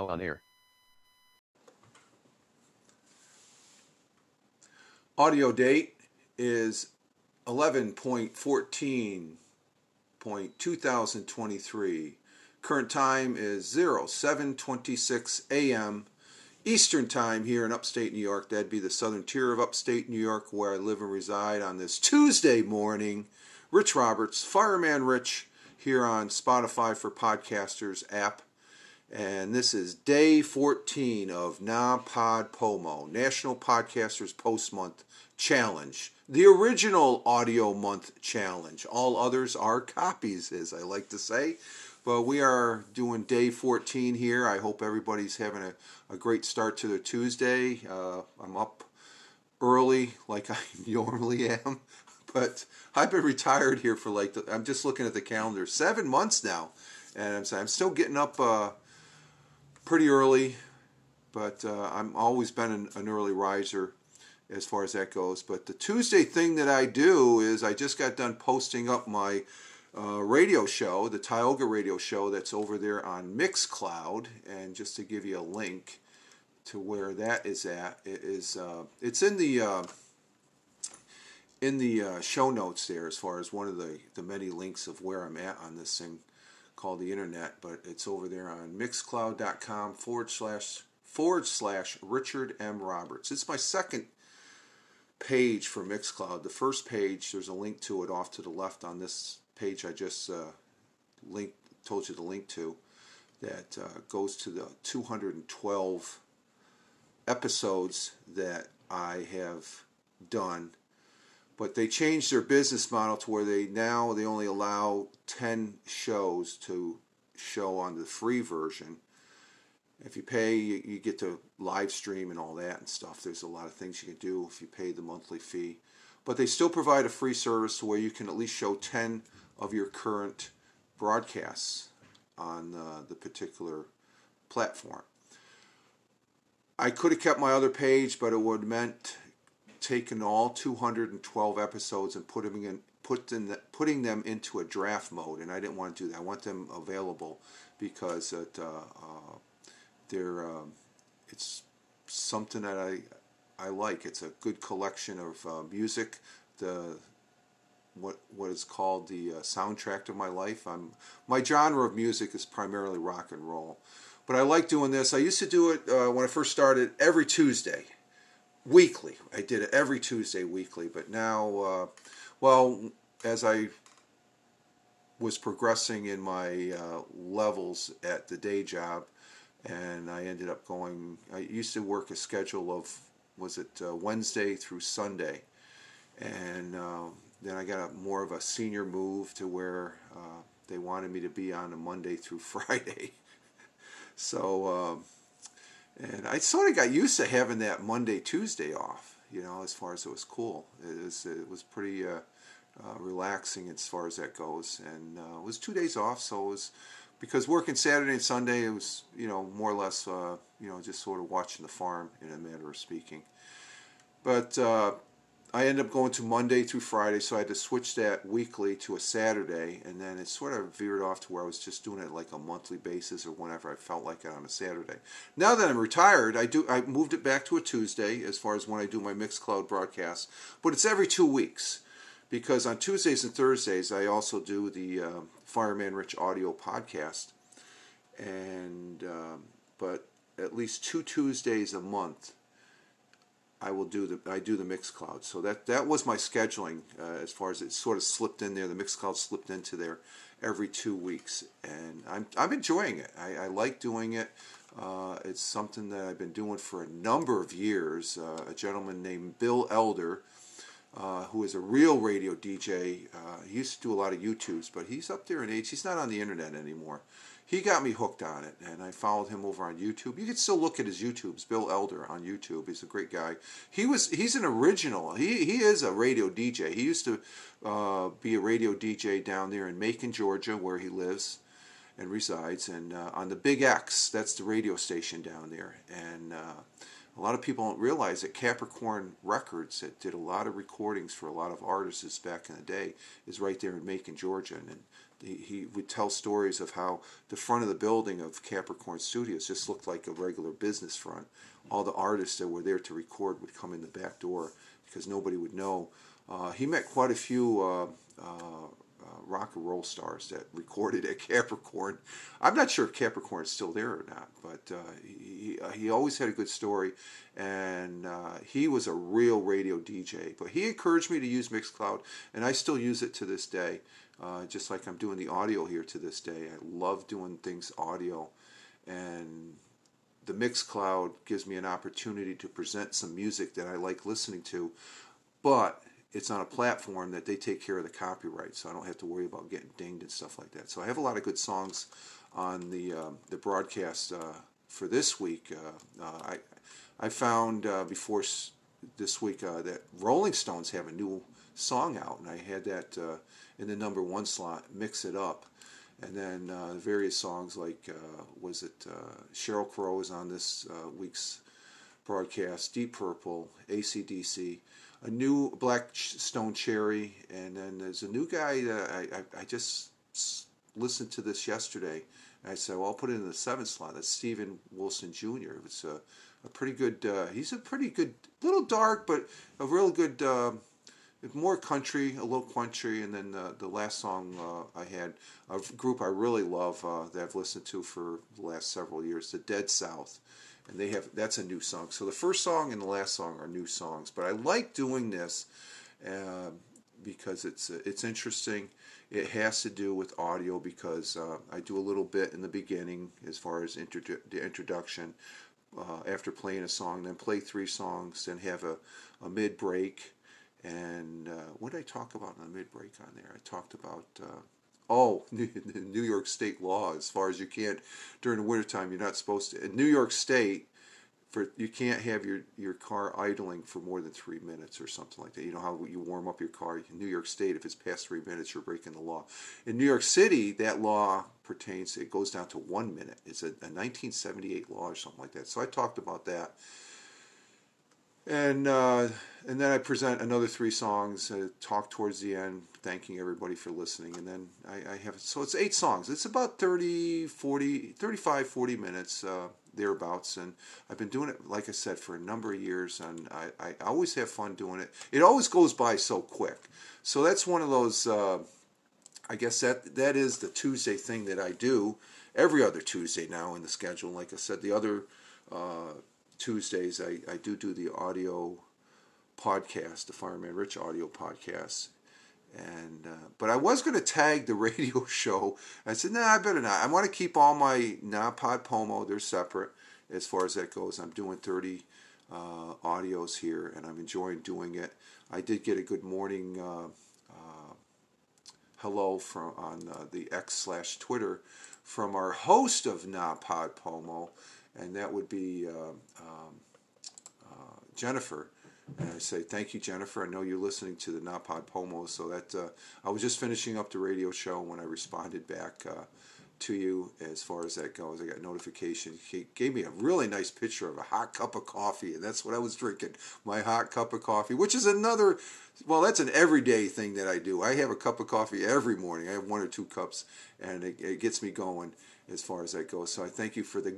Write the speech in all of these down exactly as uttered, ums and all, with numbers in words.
Now on air. Audio date is eleven fourteen two thousand twenty-three. Current time is seven twenty-six a m Eastern Time here in upstate New York. That'd be the southern tier of upstate New York where I live and reside on this Tuesday morning. Rich Roberts, Fireman Rich, here on Spotify for Podcasters app. And this is day fourteen of NaPodPoMo, National Podcasters Post Month Challenge. The original audio month challenge. All others are copies, as I like to say. But we are doing day fourteen here. I hope everybody's having a, a great start to their Tuesday. Uh, I'm up early like I normally am. But I've been retired here for like, the, I'm just looking at the calendar, seven months now. And I'm, I'm still getting up uh, pretty early. But uh, I've always been an, an early riser as far as that goes. But the Tuesday thing that I do is I just got done posting up my uh, radio show, the Tioga radio show that's over there on Mixcloud. And just to give you a link to where that is at, it is uh, it's in the uh, in the uh, show notes there as far as one of the, the many links of where I'm at on this thing called the internet. But it's over there on mixcloud.com forward slash forward slash Richard M. Roberts. It's my second page for Mixcloud. The first page, there's a link to it off to the left on this page I just uh, linked, told you to link to, that uh, goes to the two hundred twelve episodes that I have done. But they changed their business model to where they now they only allow ten shows to show on the free version. If you pay, you, you get to live stream and all that and stuff. There's a lot of things you can do if you pay the monthly fee. But they still provide a free service to where you can at least show ten of your current broadcasts on uh, the particular platform. I could have kept my other page, but it would have meant taking all two hundred twelve episodes and put them in, put in, putting them into a draft mode, and I didn't want to do that. I want them available because it, uh, uh, they're um, it's something that I I like. It's a good collection of uh, music. The what what is called the uh, soundtrack of my life. I'm my genre of music is primarily rock and roll, but I like doing this. I used to do it uh, when I first started every Tuesday. Weekly. I did it every Tuesday weekly, but now, uh, well, as I was progressing in my uh, levels at the day job, and I ended up going, I used to work a schedule of, was it uh, Wednesday through Sunday, and uh, then I got a, more of a senior move to where uh, they wanted me to be on a Monday through Friday. so, um, And I sort of got used to having that Monday, Tuesday off, you know, as far as it was cool. It was, it was pretty uh, uh, relaxing as far as that goes. And uh, it was two days off, so it was, because working Saturday and Sunday, it was, you know, more or less, uh, you know, just sort of watching the farm in a matter of speaking. But uh, I ended up going to Monday through Friday, so I had to switch that weekly to a Saturday, and then it sort of veered off to where I was just doing it like a monthly basis or whenever I felt like it on a Saturday. Now that I'm retired, I do I moved it back to a Tuesday as far as when I do my Mixcloud broadcasts, but it's every two weeks because on Tuesdays and Thursdays I also do the uh, Fireman Rich audio podcast, and um, but at least two Tuesdays a month I will do the I do the Mixcloud. So that that was my scheduling uh, as far as it sort of slipped in there. The Mixcloud slipped into there every two weeks, and I'm I'm enjoying it. I, I like doing it. Uh, it's something that I've been doing for a number of years. Uh, a gentleman named Bill Elder, uh, who is a real radio D J. Uh, he used to do a lot of YouTubes, but he's up there in age. He's not on the internet anymore. He got me hooked on it, and I followed him over on YouTube. You can still look at his YouTubes, Bill Elder on YouTube. He's a great guy. He was he's an original. He he is a radio D J. He used to uh, be a radio D J down there in Macon, Georgia, where he lives and resides, and uh, on the Big X. That's the radio station down there. And uh, a lot of people don't realize that Capricorn Records, that did a lot of recordings for a lot of artists back in the day, is right there in Macon, Georgia. And he, he would tell stories of how the front of the building of Capricorn Studios just looked like a regular business front. All the artists that were there to record would come in the back door because nobody would know. Uh, he met quite a few uh, uh, uh, rock and roll stars that recorded at Capricorn. I'm not sure if Capricorn is still there or not, but uh, he, he always had a good story, and uh, he was a real radio D J. But he encouraged me to use Mixcloud, and I still use it to this day, uh, just like I'm doing the audio here to this day. I love doing things audio, and the Mixcloud gives me an opportunity to present some music that I like listening to, but it's on a platform that they take care of the copyright, so I don't have to worry about getting dinged and stuff like that. So I have a lot of good songs on the uh, the broadcast uh, for this week. Uh, uh, I I found uh, before s- this week uh, that Rolling Stones have a new song out, and I had that uh, in the number one slot, Mix It Up. And then uh, various songs like, uh, was it uh, Sheryl Crow is on this uh, week's broadcast, Deep Purple, A C D C, a new Black Stone Cherry, and then there's a new guy that I, I, I just listened to this yesterday, and I said, well, I'll put it in the seventh slot. That's Steven Wilson Junior It's a, a pretty good, uh, he's a pretty good, little dark, but a real good, uh, more country, a little country, and then uh, the last song uh, I had, a group I really love uh, that I've listened to for the last several years, the Dead South. And they have that's a new song. So the first song and the last song are new songs. But I like doing this uh, because it's uh, it's interesting. It has to do with audio because uh, I do a little bit in the beginning as far as introdu- the introduction. Uh, after playing a song, then play three songs, then have a, a mid break. And uh, what did I talk about in the mid break on there? I talked about. Uh, Oh, New York State law, as far as you can't, during the wintertime, you're not supposed to. In New York State, for you can't have your, your car idling for more than three minutes or something like that. You know how you warm up your car? In New York State, if it's past three minutes, you're breaking the law. In New York City, that law pertains, it goes down to one minute. It's a, a nineteen seventy-eight law or something like that. So I talked about that. And uh, and then I present another three songs, uh, talk towards the end, thanking everybody for listening. And then I, I have, so it's eight songs. It's about thirty, forty, thirty-five, forty minutes, uh, thereabouts. And I've been doing it, like I said, for a number of years. And I, I always have fun doing it. It always goes by so quick. So that's one of those, uh, I guess that that is the Tuesday thing that I do every other Tuesday now in the schedule. Like I said, the other uh, Tuesdays, I, I do do the audio podcast, the Fireman Rich audio podcast. And uh, but I was going to tag the radio show. I said, nah, I better not. I want to keep all my NaPod Pomo. They're separate as far as that goes. I'm doing thirty uh, audios here, and I'm enjoying doing it. I did get a good morning uh, uh, hello from on uh, the X slash Twitter from our host of NaPod Pomo, and that would be uh, um, uh, Jennifer. And I say, thank you, Jennifer. I know you're listening to the NaPod Pomo. So that uh, I was just finishing up the radio show when I responded back uh, to you as far as that goes. I got notification. He gave me a really nice picture of a hot cup of coffee, and that's what I was drinking, my hot cup of coffee, which is another, well, that's an everyday thing that I do. I have a cup of coffee every morning. I have one or two cups, and it, it gets me going as far as that goes. So I thank you for the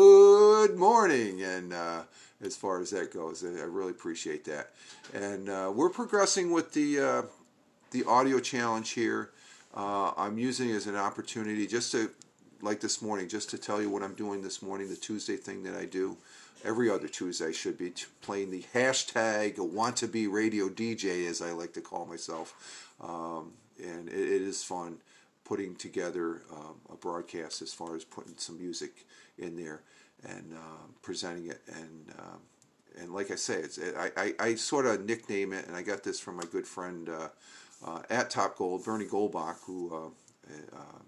good morning, and uh, as far as that goes, I really appreciate that. And uh, we're progressing with the uh, the audio challenge here. Uh, I'm using it as an opportunity just to, like this morning, just to tell you what I'm doing this morning, the Tuesday thing that I do. Every other Tuesday I should be t- playing the hashtag want to be radio D J, as I like to call myself. Um, and it, it is fun putting together um, a broadcast as far as putting some music in there and uh, presenting it. And um, and like I say, it's it, I, I, I sort of nickname it, and I got this from my good friend uh, uh, at Top Gold, Bernie Goldbach, who uh, uh,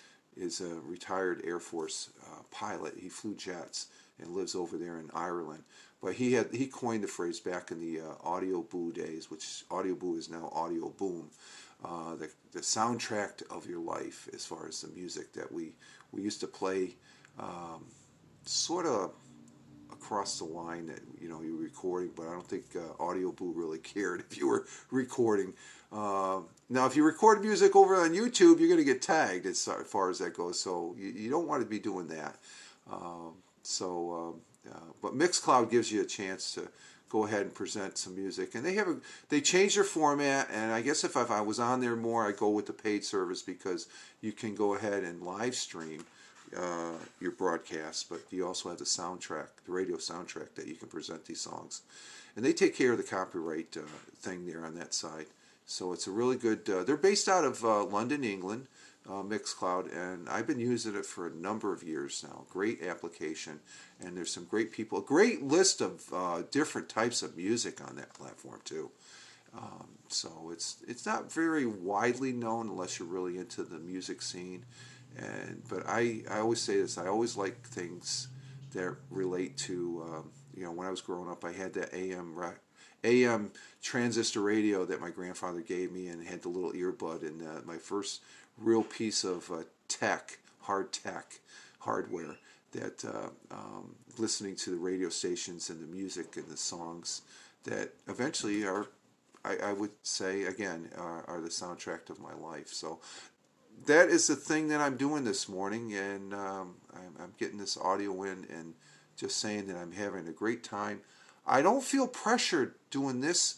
is a retired Air Force uh, pilot. He flew jets and lives over there in Ireland. But he had he coined the phrase back in the uh, Audio Boo days, which Audio Boo is now Audio Boom. Uh, the the soundtrack of your life, as far as the music that we we used to play, um, sort of crossed the line that you know you were recording, but I don't think uh, Audio Boo really cared if you were recording. Uh, now, if you record music over on YouTube, you're going to get tagged as far as that goes, so you, you don't want to be doing that. Um, so, uh, uh, but Mixcloud gives you a chance to go ahead and present some music, and they have a, they changed their format. And I guess if, if I was on there more, I'd go with the paid service because you can go ahead and live stream uh, your broadcast, but you also have the soundtrack, the radio soundtrack that you can present these songs, and they take care of the copyright uh, thing there on that side. So it's a really good. Uh, they're based out of uh, London, England. Uh, Mixcloud, and I've been using it for a number of years now. Great application, and there's some great people. A great list of uh, different types of music on that platform too. Um, so it's it's not very widely known unless you're really into the music scene. And but I I always say this. I always like things that relate to um, you know when I was growing up. I had that A M ra- A M transistor radio that my grandfather gave me, and had the little earbud. And uh, my first real piece of uh, tech, hard tech, hardware that uh, um, listening to the radio stations and the music and the songs that eventually are, I, I would say again, are, are the soundtrack of my life. So that is the thing that I'm doing this morning, and um, I'm, I'm getting this audio in and just saying that I'm having a great time. I don't feel pressured doing this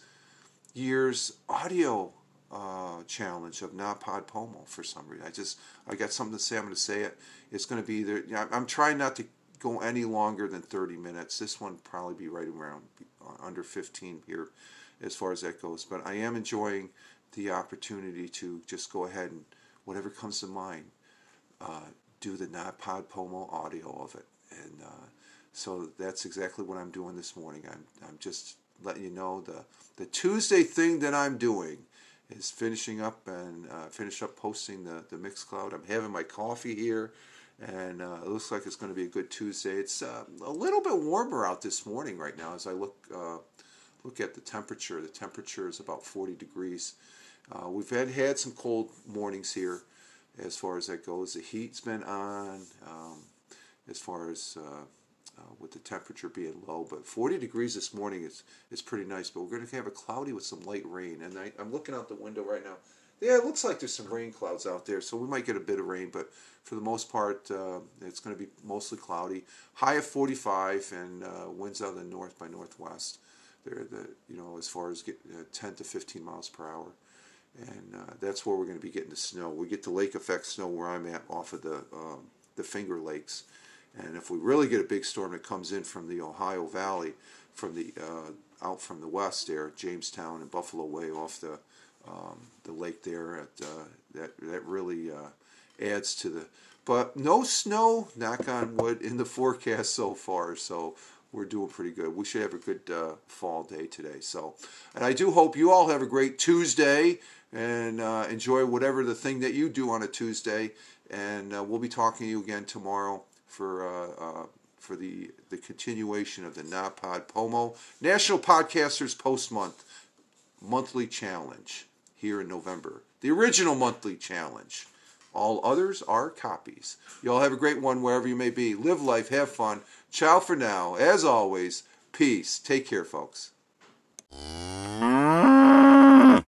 year's audio Uh, challenge of NaPodPoMo for some reason. I just I got something to say. I'm going to say it. It's going to be there. You know, I'm trying not to go any longer than thirty minutes. This one will probably be right around under fifteen here, as far as that goes. But I am enjoying the opportunity to just go ahead and whatever comes to mind, uh, do the NaPodPoMo audio of it. And uh, so that's exactly what I'm doing this morning. I'm I'm just letting you know the the Tuesday thing that I'm doing is finishing up and uh, finish up posting the, the Mixcloud. I'm having my coffee here, and uh, it looks like it's going to be a good Tuesday. It's uh, a little bit warmer out this morning right now as I look uh, look at the temperature. The temperature is about forty degrees. Uh, we've had, had some cold mornings here as far as that goes. The heat's been on um, as far as uh, Uh, with the temperature being low, but forty degrees this morning is is pretty nice. But we're going to have a cloudy with some light rain, and I, I'm looking out the window right now. Yeah, it looks like there's some rain clouds out there, so we might get a bit of rain, but for the most part, uh, it's going to be mostly cloudy. High of forty-five, and uh, winds out of the north by northwest. They're the you know as far as get, uh, ten to fifteen miles per hour, and uh, that's where we're going to be getting the snow. We get the lake effect snow where I'm at off of the um, the Finger Lakes. And if we really get a big storm that comes in from the Ohio Valley, from the uh, out from the west there, Jamestown and Buffalo Way off the um, the lake there, at, uh, that that really uh, adds to the. But no snow, knock on wood, in the forecast so far. So we're doing pretty good. We should have a good uh, fall day today. So, and I do hope you all have a great Tuesday and uh, enjoy whatever the thing that you do on a Tuesday. And uh, we'll be talking to you again tomorrow for uh, uh, for the the continuation of the NaPodPoMo National Podcasters Post Month monthly challenge here in November. The original monthly challenge. All others are copies. You all have a great one wherever you may be. Live life, have fun. Ciao for now. As always, peace. Take care, folks.